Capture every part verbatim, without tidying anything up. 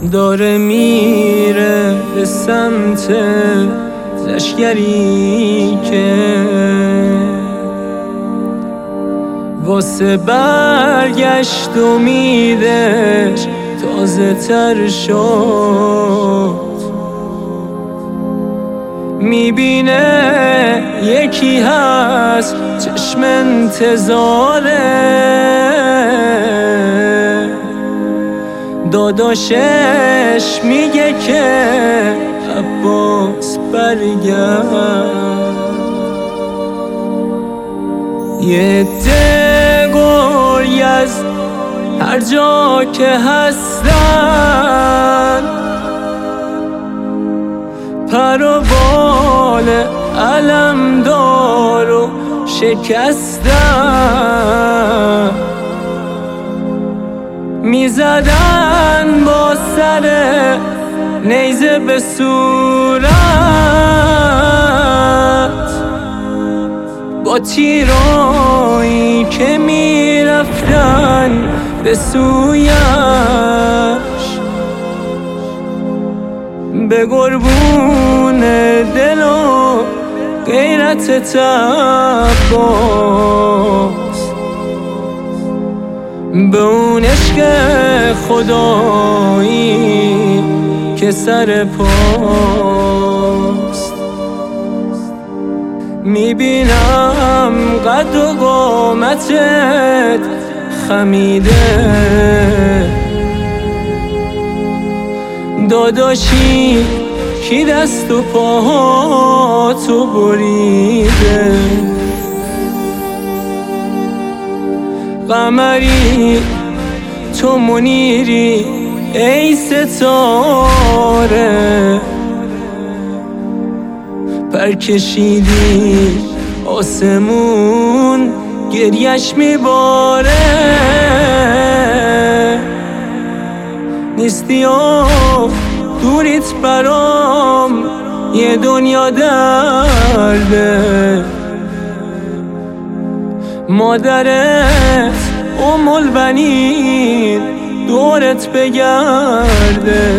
داره میره به سمت لشگری که واسه برگشت امیدش تازه تر شد. میبینه یکی هست چشم انتظاره، داداشش میگه که عباس برگرد. یه عده گوی از هر جا که هستن، پر و بال علمدار و شکستن، میزدن با سر نیزه به صورت، با تیرایی که میرفتن به سویش. به قربون دل و غیرت عباس، به اون عشق خدایی که سر پاست. میبینم قد و قامتت خمیده، داداشی کی دست و پاهاتو بریده. قمری تو منیری ای ستاره، پر کشیدی آسمون گریش میباره. نیستی و دوریت برام یه دنیا درده، مادرت ام البنین دورت بگرده.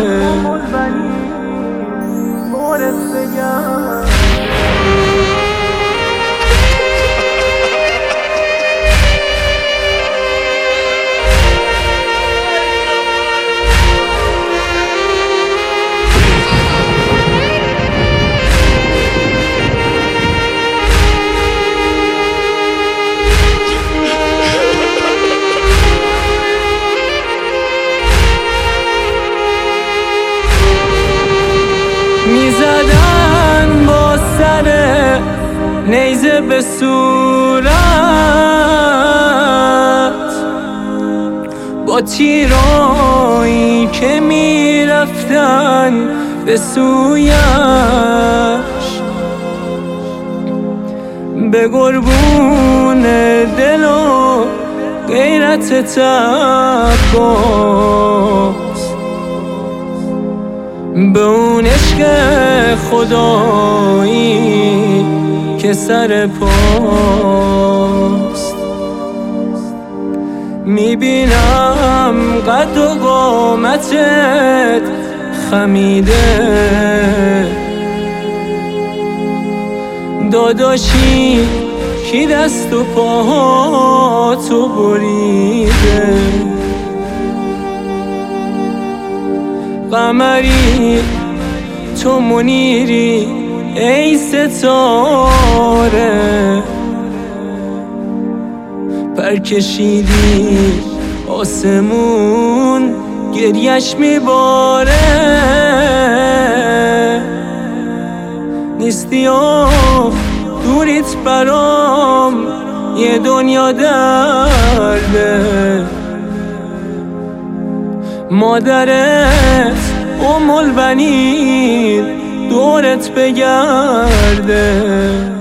میزدن با سر نیزه به صورت، با تیرایی که میرفتن به سویش. به قربون دل و غیرت عباس، به اون عشق خدایی که سر پاست. میبینم قد و قامتت خمیده، داداشی کی دست و پاهاتو بریده. قمری تو منیری ای ستاره، پر کشیدی آسمون گریش میباره. نیستی و دوریت برام یه دنیا درده، مادرت ام البنین دورت بگرده.